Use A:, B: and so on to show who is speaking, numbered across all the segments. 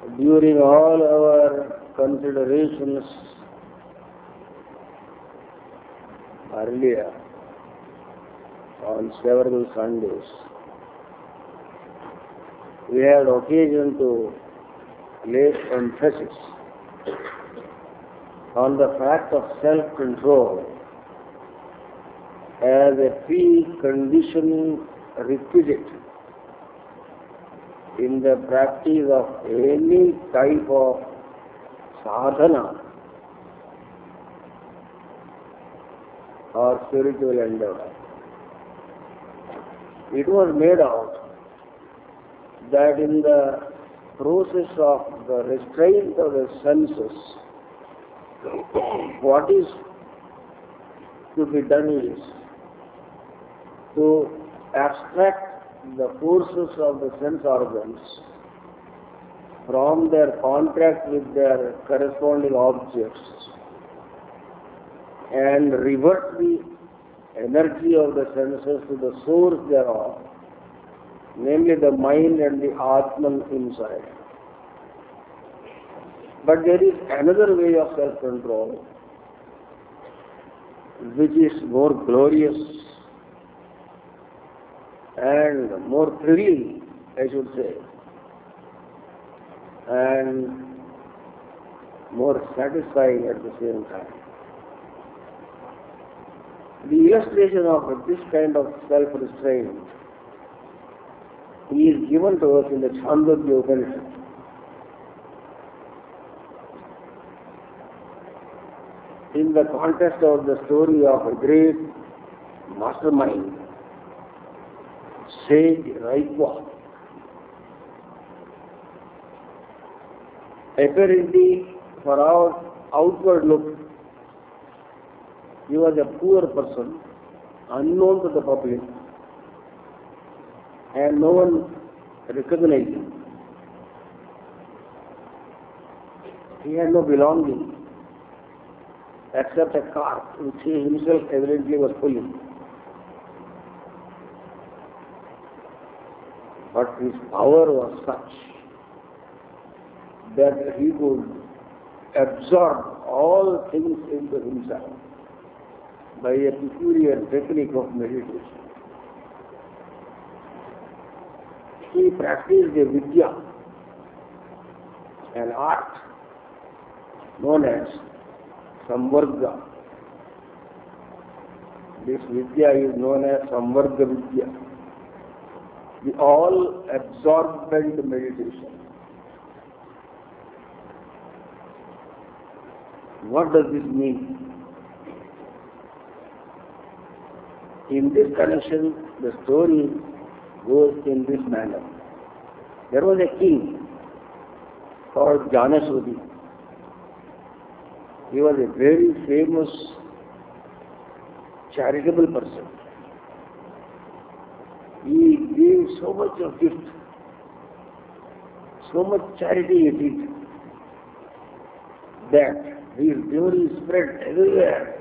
A: During all our considerations earlier on several Sundays, we had occasion to lay emphasis on the fact of self-control as a preconditioning requisite in the practice of any type of sadhana or spiritual endeavor. It was made out that in the process of the restraint of the senses, what is to be done is to abstract the forces of the sense organs from their contact with their corresponding objects and revert the energy of the senses to the source thereof, namely the mind and the Atman inside. But there is another way of self-control which is more glorious and more thrilling, I should say, and more satisfying at the same time. The illustration of this kind of self-restraint is given to us in the Chandogya Upanishad. In the context of the story of a great mastermind, sage Raikwa. Apparently, for our outward look, he was a poor person, unknown to the public, and no one recognized him. He had no belonging except a cart which he himself evidently was pulling. But his power was such that he could absorb all things into himself by a peculiar technique of meditation. He practiced a vidya, an art known as Samvarga. This vidya is known as Samvarga Vidya, the all-absorbent meditation. What does this mean? In this connection, the story goes in this manner. There was a king called Janaswati. He was a very famous charitable person. He gave so much of gift, so much charity he did, that his glory spread everywhere.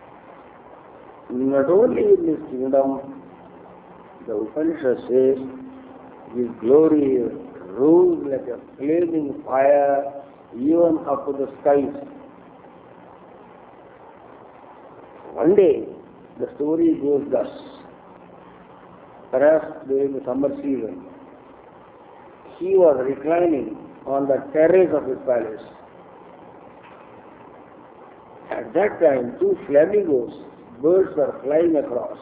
A: Not only in his kingdom, the Upanishad says, his glory rose like a flaming fire even up to the skies. One day, the story goes thus. Perhaps during the summer season, he was reclining on the terrace of his palace. At that time, two flamingos, birds, were flying across.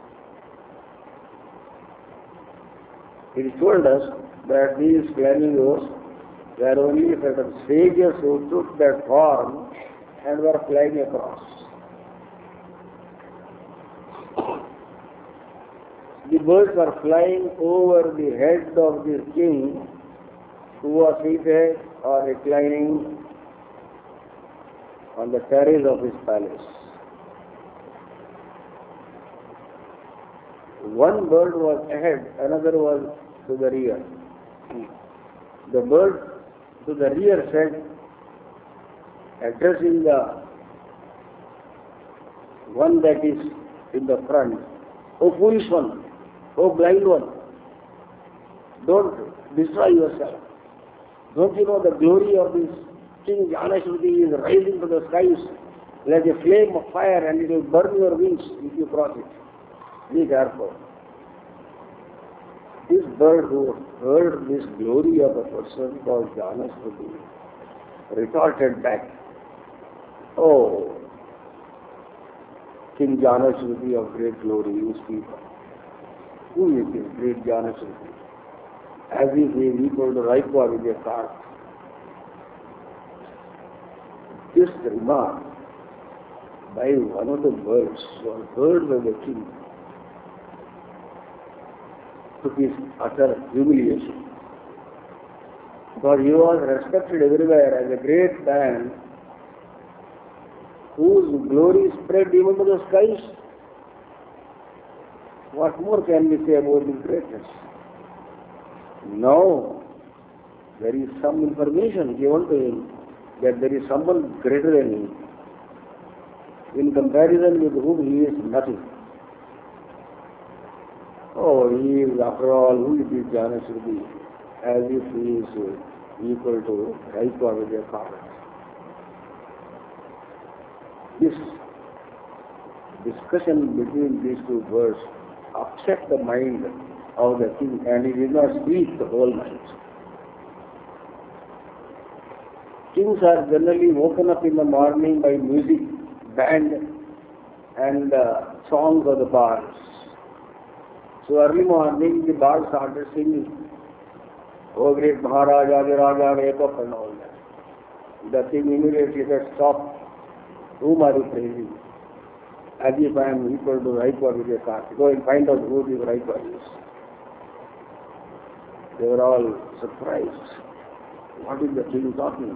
A: It is told us that these flamingos were only certain sages who took that form and were flying across. The birds were flying over the head of the king, who was seated or reclining on the terrace of his palace. One bird was ahead, another was to the rear. The bird to the rear said, addressing the one that is in the front, "O foolish one, O blind one, don't destroy yourself. Don't you know the glory of this King Janashruti is rising to the skies like a flame of fire, and it will burn your wings if you cross it. Be careful. This bird who heard this glory of a person called Janashruti retorted back, "Oh, King Janashruti of great glory, you speak. Who is this great Janashruti? As if he is equal to Raikwa with a cart." This remark by one of the birds was heard by the king to his utter humiliation. For he was respected everywhere as a great man whose glory spread even to the skies. What more can we say about his greatness? Now, there is some information given to him that there is someone greater than him, in comparison with whom he is nothing. Oh, he is, after all, who is this Janashruti? As if he is equal to Raikwa with a cart. This discussion between these two birds upset the mind of the king, and he did not speak the whole night. Kings are generally woken up in the morning by music, band, and songs of the bards. So early morning, the bards started singing, "Oh great Maharaja, the Raja, wake up," and all that. The king immediately said, "Stop. Whom are you praising? As if I am equal to Raikwa with a cart. Go and find out who this Raikwa is." They were all surprised. What is the king talking?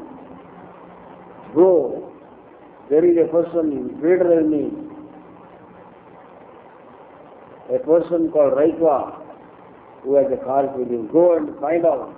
A: Go, there is a person greater than me, a person called Raikwa who has a cart with him. Go and find out.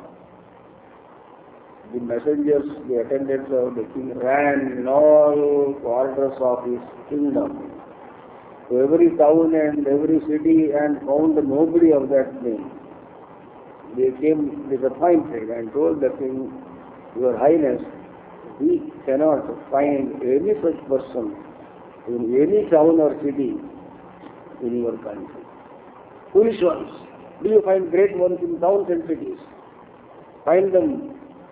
A: The messengers, the attendants of the king ran in all quarters of his kingdom, to every town and every city, and found nobody of that name. They came disappointed and told the king, "Your Highness, we cannot find any such person in any town or city in your country." Foolish ones! Do you find great ones in towns and cities? Find them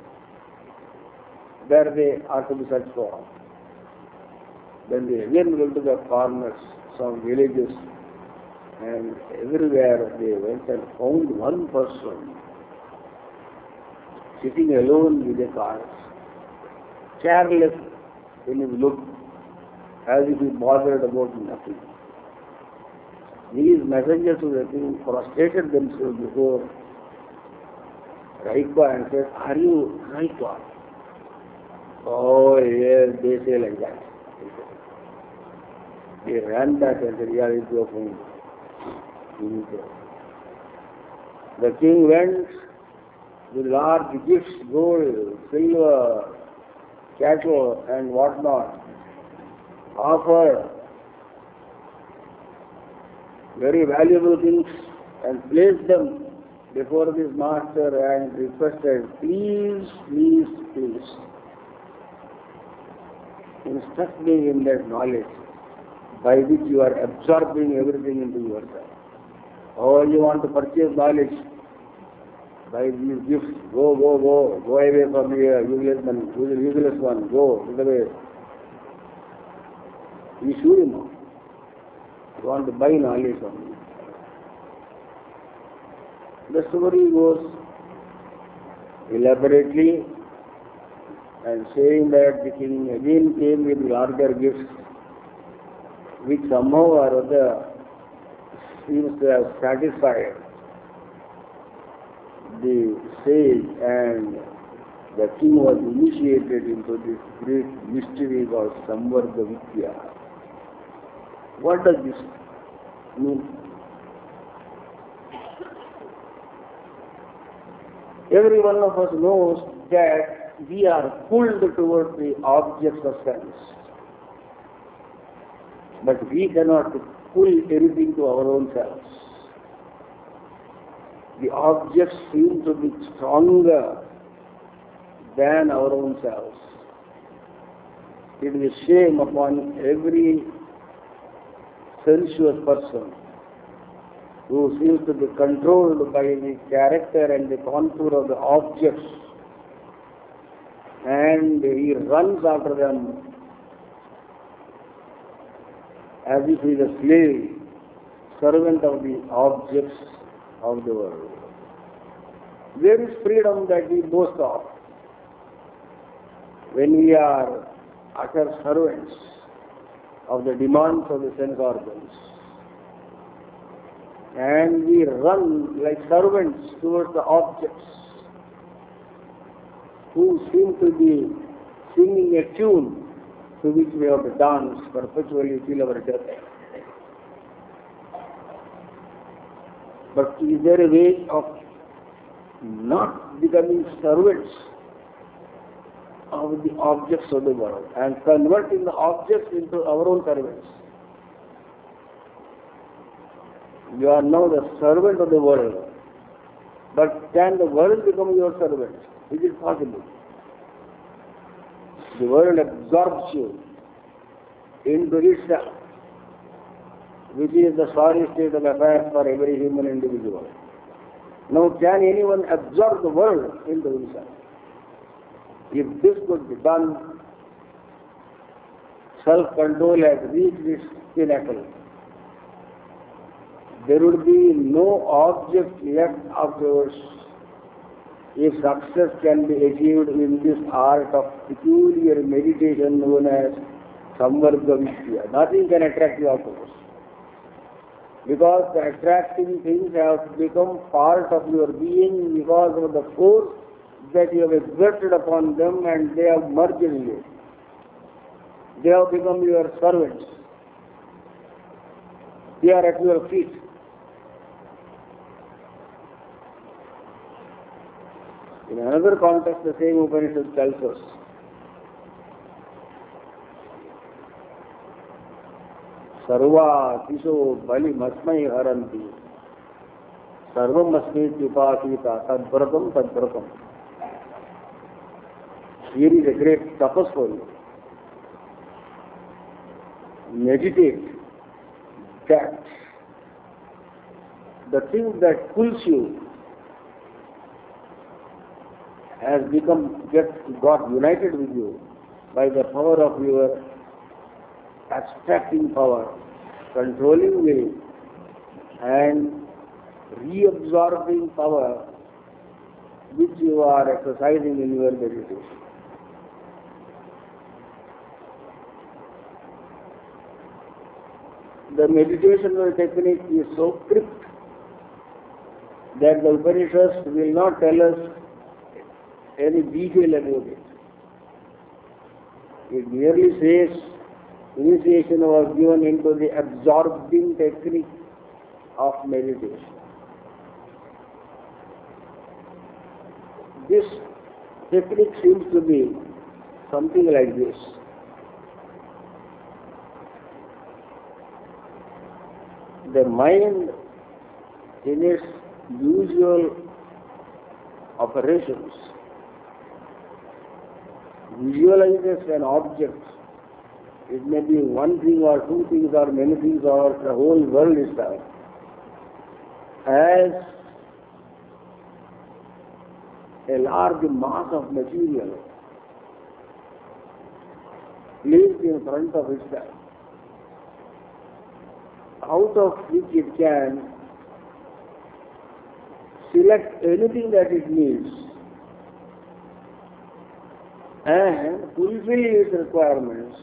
A: where they are to be searched for. Then they again went to the corners, some villages, and everywhere they went and found one person sitting alone with a cart, careless in his look, as if he bothered about nothing. These messengers of the king prostrated themselves before Raikwa and said, "Are you Raikwa?" "Oh yes," they say like that. They ran back and said, "Yeah, it's your friend." The king went with large gifts, gold, silver, cattle and whatnot, offered very valuable things and placed them before this master and requested, "Please, please, please, instruct me in that knowledge by which you are absorbing everything into yourself. Oh, you want to purchase knowledge by these gifts? Go away from here, useless one, go away." You should know. You want to buy knowledge from me. The story goes elaborately and saying that the king again came with larger gifts, which somehow or other seems to have satisfied the sage, and the king was initiated into this great mystery called Samvarga Vidya. What does this mean? Every one of us knows that we are pulled towards the objects of sense, but we cannot pull anything to our own selves. The objects seem to be stronger than our own selves. It is a shame upon every sensuous person who seems to be controlled by the character and the contour of the objects, and he runs after them as if he is a slave, servant of the objects of the world. There is freedom that we boast of when we are utter servants of the demands of the sense organs. And we run like servants towards the objects who seem to be singing a tune to which we have to dance perpetually till our death. But is there a way of not becoming servants of the objects of the world and converting the objects into our own servants? You are now the servant of the world, but can the world become your servant? Is it possible? The world absorbs you into itself, which is the sorry state of affairs for every human individual. Now, can anyone absorb the world into himself? If this could be done, self-control has reached its pinnacle. There would be no object left afterwards if success can be achieved in this art of peculiar meditation known as Samvarga Vishya. Nothing can attract you afterwards, because the attracting things have become part of your being because of the force that you have exerted upon them, and they have merged in you. They have become your servants. They are at your feet. In another context, the same Upanishad tells us, Sarva Tisho Bali Masmai Haranti Sarvam Masmai Upasita Tadbratam. Here is a great tapas for you. Meditate that the thing that pulls you has got united with you by the power of your abstracting power, controlling will, and reabsorbing power which you are exercising in your meditation. The meditational technique is so crypt that the Upanishads will not tell us any detail about it. It merely says initiation was given into the absorbing technique of meditation. This technique seems to be something like this. The mind in its usual operations visualizes an object. It may be one thing or two things or many things or the whole world itself as a large mass of material placed in front of itself, out of which it can select anything that it needs and fulfill its requirements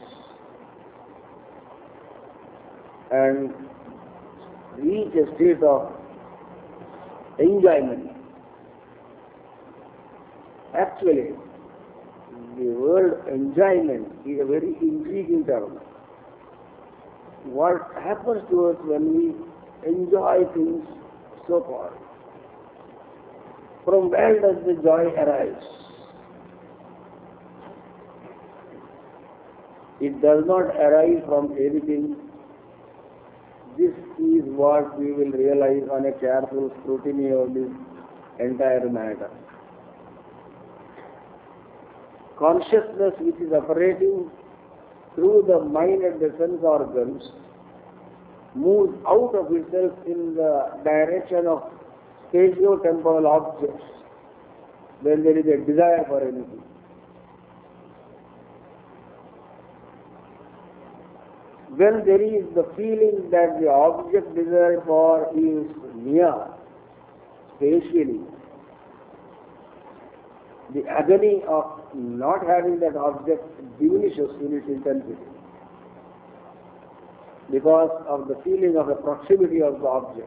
A: and reach a state of enjoyment. Actually, the word enjoyment is a very intriguing term. What happens to us when we enjoy things so called? From where does the joy arise? It does not arise from anything. This is what we will realize on a careful scrutiny of this entire matter. consciousness which is operating through the mind and the sense organs moves out of itself in the direction of spatio-temporal objects when there is a desire for anything. When there is the feeling that the object desired for is near, spatially, the agony of not having that object diminishes in its intensity because of the feeling of the proximity of the object.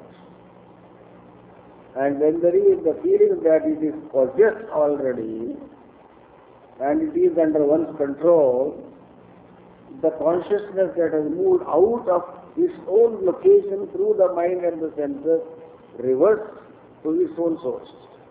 A: And when there is the feeling that it is possessed already and it is under one's control, the consciousness that has moved out of its own location through the mind and the senses reverts to its own source.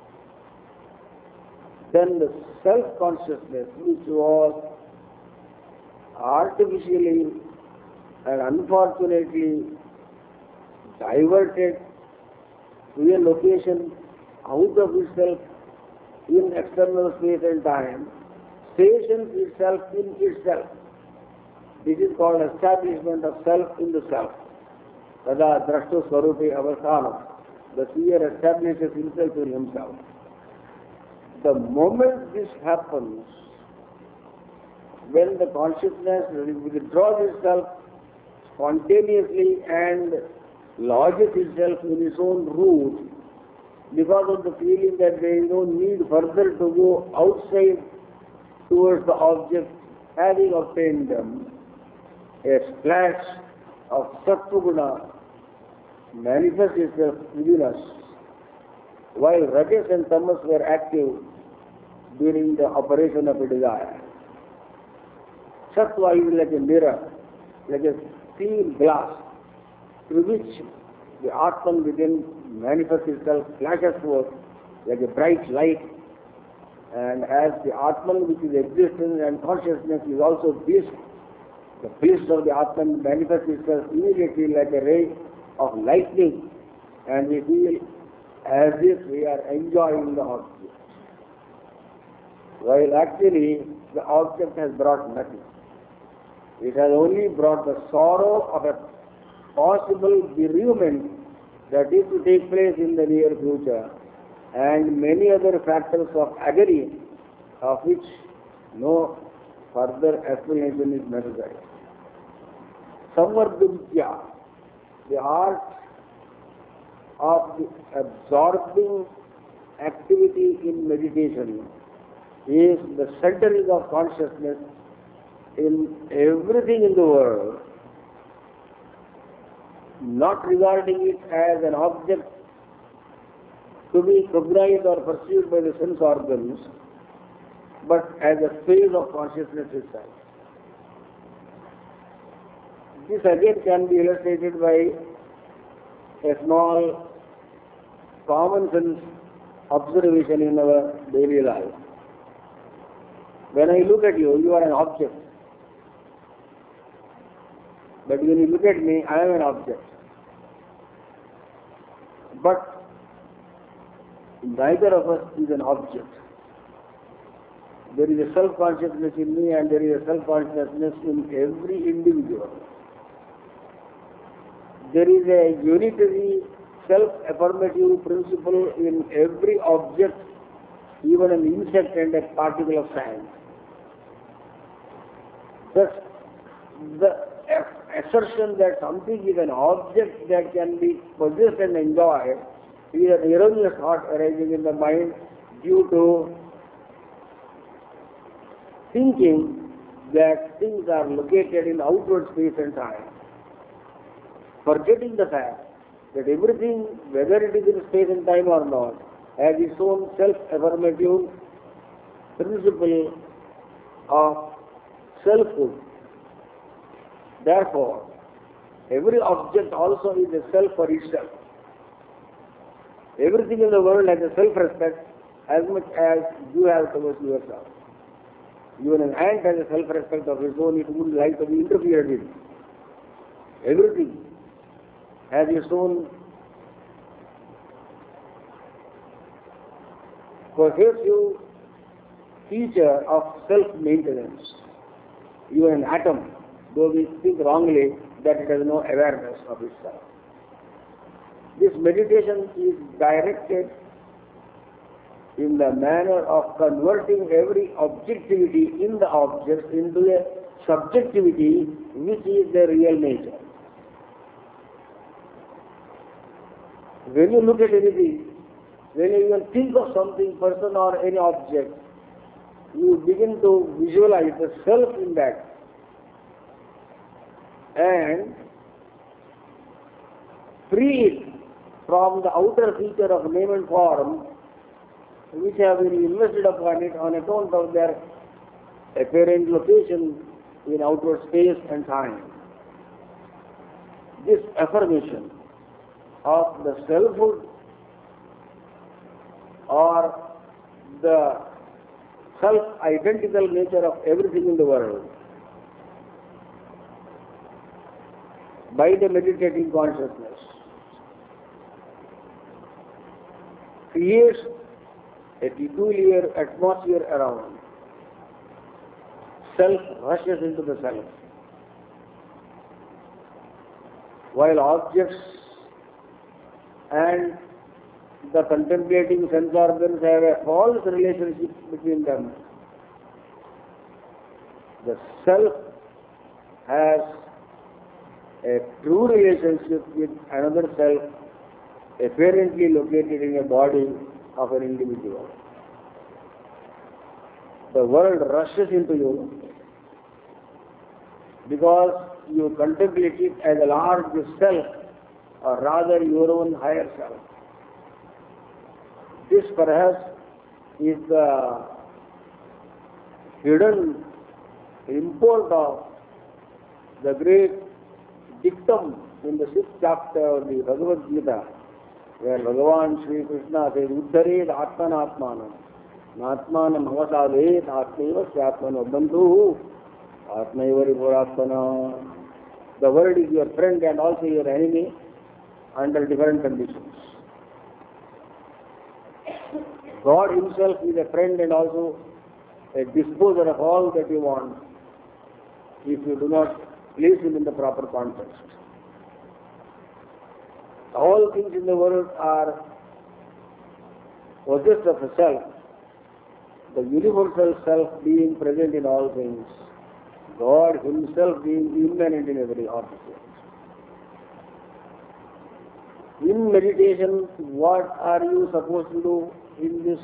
A: Then the self-consciousness, which was artificially and unfortunately diverted to a location out of itself in external space and time, stations itself in itself. This is called establishment of self in the self. Tada drashtu swarupe avasthanam. The seer establishes himself in himself. The moment this happens, when the consciousness withdraws itself spontaneously and lodges itself in its own root, because of the feeling that there is no need further to go outside towards the object having obtained them, a splash of Sattva-guna manifests itself within us, while Rajas and Tamas were active during the operation of a desire. Sattva is like a mirror, like a steel glass, through which the Atman within manifests itself, flashes forth like a bright light, and as the Atman which is existence and consciousness is also bliss, the bliss of the Atman manifests itself immediately like a ray of lightning, and we feel as if we are enjoying the object, while actually the object has brought nothing. It has only brought the sorrow of a possible bereavement that is to take place in the near future, and many other factors of agony of which no further explanation is necessary. Samvardhya, the art of the absorbing activity in meditation, is the centering of consciousness in everything in the world, not regarding it as an object to be cognized or perceived by the sense organs, but as a phase of consciousness itself. This again can be illustrated by a small common sense observation in our daily life. When I look at you, you are an object. But when you look at me, I am an object. But neither of us is an object. There is a self-consciousness in me and there is a self-consciousness in every individual. There is a unitary self-affirmative principle in every object, even an insect and a particle of sand. Thus, the assertion that something is an object that can be possessed and enjoyed is an erroneous thought arising in the mind due to thinking that things are located in outward space and time, forgetting the fact that everything, whether it is in space and time or not, has its own self-affirmative principle of selfhood. Therefore, every object also is a self for itself. Everything in the world has a self-respect as much as you have towards yourself. Even an ant has a self-respect of its own, it wouldn't like to be interfered with. Everything has its own cohesive feature of self-maintenance. Even an atom, though we think wrongly that it has no awareness of itself. This meditation is directed in the manner of converting every objectivity in the object into a subjectivity which is their real nature. When you look at anything, when you even think of something, person or any object, you begin to visualize the self in that and free it from the outer feature of name and form which have been invested upon it on account of their apparent location in outward space and time. This affirmation of the selfhood or the self-identical nature of everything in the world by the meditating consciousness creates a peculiar atmosphere around. Self rushes into the self, while objects and the contemplating sense organs have a false relationship between them. The self has a true relationship with another self apparently located in a body of an individual. The world rushes into you because you contemplate it as a large self, or rather your own higher self. This perhaps is the hidden import of the great dictum in the 6th chapter of the Bhagavad Gita, where Bhagavan Sri Krishna says, Uddhared Atmanatmanam, Natmanam Avasadhet Atmeva Syatmano Bandhu, Atmaiva Ripuratmana. The world is your friend and also your enemy under different conditions. God himself is a friend and also a disposer of all that you want if you do not place him in the proper context. All things in the world are possessed of a self, the universal self being present in all things, God himself being immanent in every object. In meditation, what are you supposed to do in this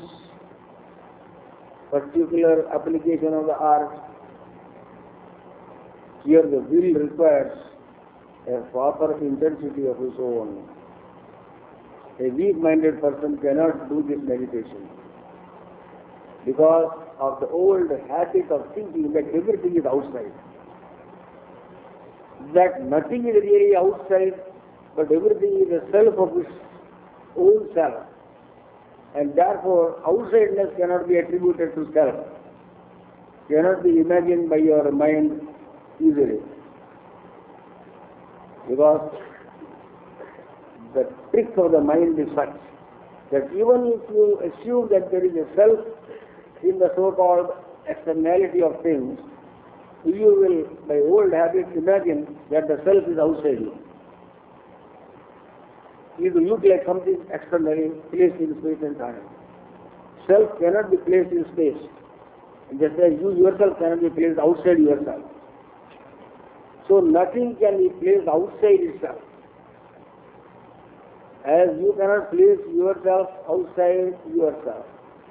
A: particular application of the art? Here the will requires a proper intensity of his own. A weak-minded person cannot do this meditation because of the old habit of thinking that everything is outside. That nothing is really outside, but everything is a self of its own self. And therefore, outsideness cannot be attributed to self, cannot be imagined by your mind easily. Because the trick of the mind is such that even if you assume that there is a self in the so-called externality of things, you will, by old habit, imagine that the self is outside you. It will look like something externally placed in space and time. Self cannot be placed in space, just as you yourself cannot be placed outside yourself. So nothing can be placed outside itself. As you cannot place yourself outside yourself.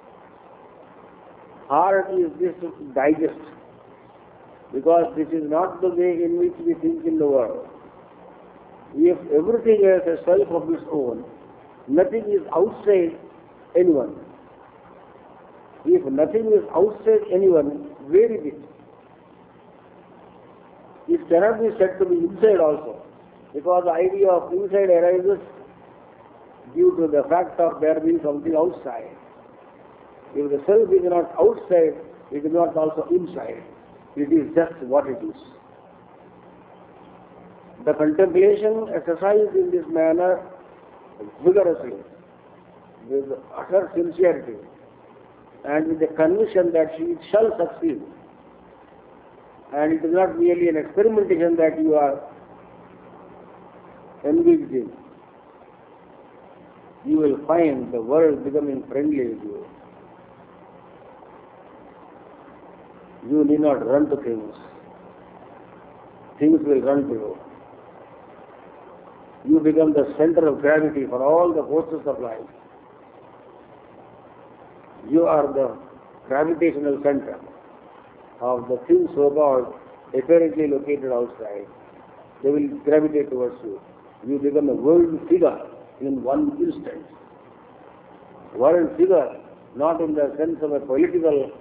A: Hard is this to digest, because this is not the way in which we think in the world. If everything has a self of its own, nothing is outside anyone. If nothing is outside anyone, where is it? It cannot be said to be inside also, because the idea of inside arises due to the fact of there being something outside. If the self is not outside, it is not also inside. It is just what it is. The contemplation exercised in this manner vigorously, with utter sincerity, and with the conviction that it shall succeed. And it is not merely an experimentation that you are engaged in. You will find the world becoming friendly with you. You need not run to things. Things will run to you. You become the center of gravity for all the forces of life. You are the gravitational center of the things so called apparently located outside. They will gravitate towards you. You become a world figure in one instant. World figure, not in the sense of a political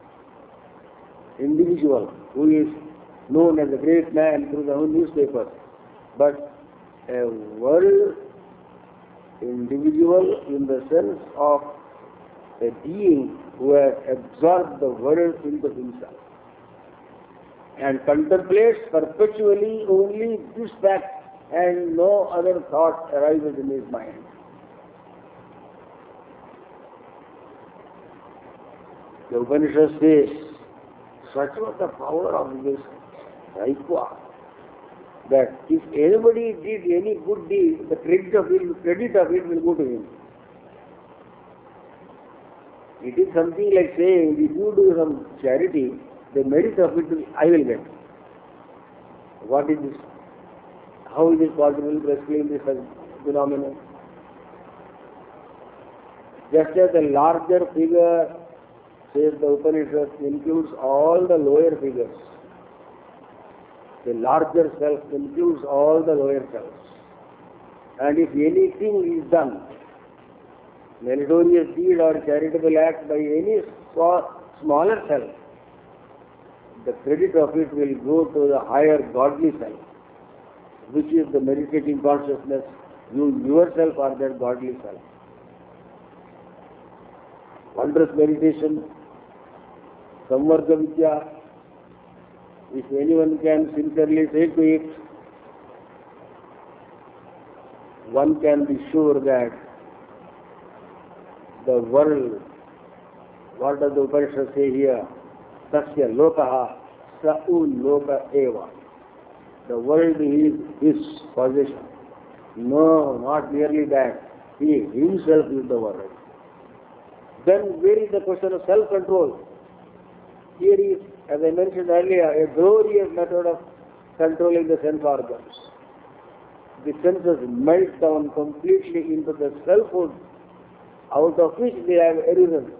A: individual who is known as a great man through the newspapers, but a world individual in the sense of a being who has absorbed the world into himself and contemplates perpetually only this fact, and no other thought arises in his mind. The Upanishad says, such was the power of this Raikwa, that if anybody did any good deed, the credit of it will go to him. It is something like saying, if you do some charity, the merit of it I will get. What is this? How is it possible to explain this phenomenon? Just as the larger figure, says the Upanishad, includes all the lower figures. The larger self includes all the lower selves. And if anything is done, meritorious deed or charitable act by any smaller self, the credit of it will go to the higher godly self, which is the meditating consciousness. You yourself are that godly self. Wondrous meditation, Samvarga Vidya, if anyone can sincerely take to it, one can be sure that the world, what does the Upanishad say here? Tasya lokaha sa'u loka eva. The world is his possession. No, not merely that. He himself is the world. Then where is the question of self-control? Here is, as I mentioned earlier, a glorious method of controlling the sense organs. The senses melt down completely into the selfhood out of which they have arisen.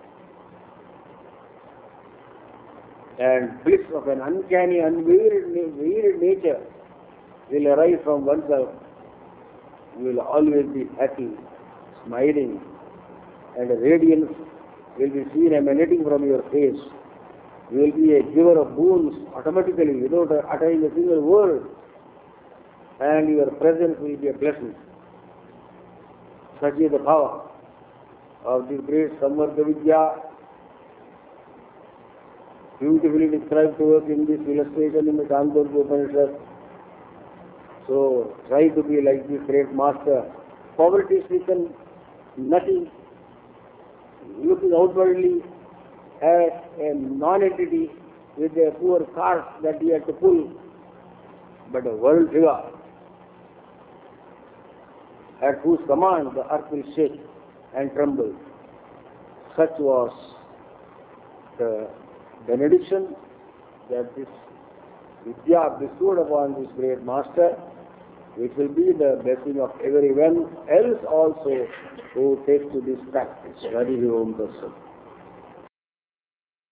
A: And bliss of an uncanny, unwearied nature will arise from oneself. You will always be happy, smiling, and a radiance will be seen emanating from your face. You will be a giver of boons automatically without uttering a single word, and your presence will be a blessing. Such is the power of this great Samvarga Vidya, beautifully described to us in this illustration in the Chandogya Upanishad. So try to be like this great master. Poverty-stricken, nothing, looking outwardly as a non-entity with a poor cart that he had to pull, but a world figure at whose command the earth will shake and tremble. Such was the benediction that this Vidya bestowed upon this great master, which will be the blessing of everyone else also who takes to this practice. Hari Om Tatsat.